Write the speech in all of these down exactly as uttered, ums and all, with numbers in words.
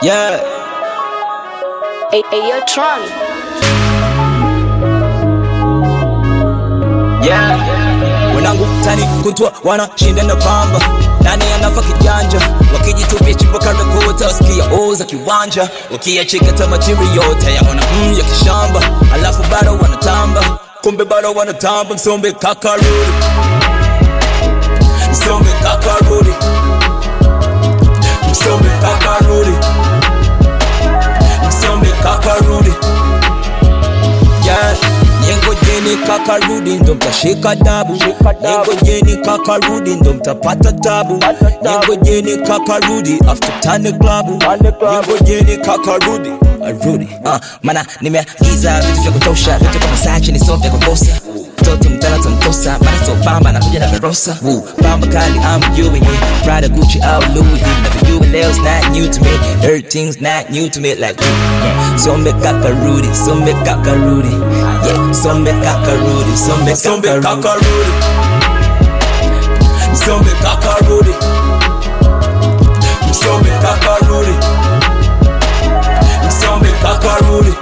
Yeah. Hey, hey, yo, Tron. Yeah. Wanangu tani kutwa wana shinda na pamba. Nani anafa kijanja wakijitupia chimbo karekota wasikia oza kiwanja wakiachika ta material tayaona mm ya kishamba alafu bado wanatamba kumbe bado wanatamba msombe kakarudi msombe kakarudi msombe kakarudi msombe kakarudi yeah. Nyengojeni kakarudi ndo mtashika dabu Nyengojeni kakarudi ndo mtapata tabu Nyengojeni kakarudi after tane klabu Nyengojeni kakarudi arudi uh, mana nimeagiza vitu vya kutosha vitu kama sachi ni sote kukosa Toto mtana tontosa mana so bamba na kuja na merosa Woo, bamba kali I'm you and you Prada Gucci out Louis V Never you and Leo's not new to me Everything's not new to me like yeah. So me kakarudi So me kakarudi Yeah, so me kakarudi So me kakarudi So me kakarudi So me kakarudi So me kakarudi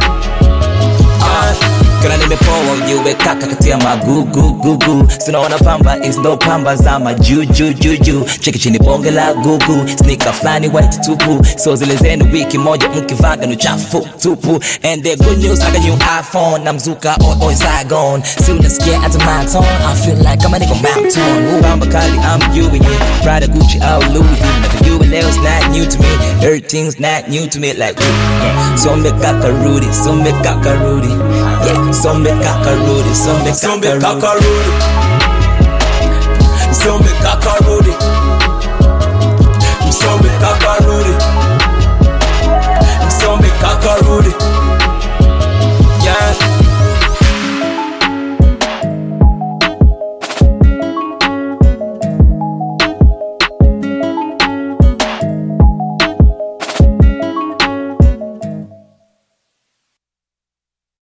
Kana nimepoa ujiwe kaka katia magugu gugu Sinaona pamba is no pamba za majuju juju Cheki chini bonge la gugu Sneaker flani white tupu So zile zenu wiki moja mkivanga nuchafu tupu And the good news I got new iPhone Na mzuka on on Saigon Si unasikia ata my tone I feel like I'm a nigga Mountain Bamba kali I'm you and you Prada Gucci out Louis V Never you and Leo's not new to me Everything's not new to me like yeah. So me kakarudi So me kakarudi Yeah So me kakarudi So me kakarudi So me kakarudi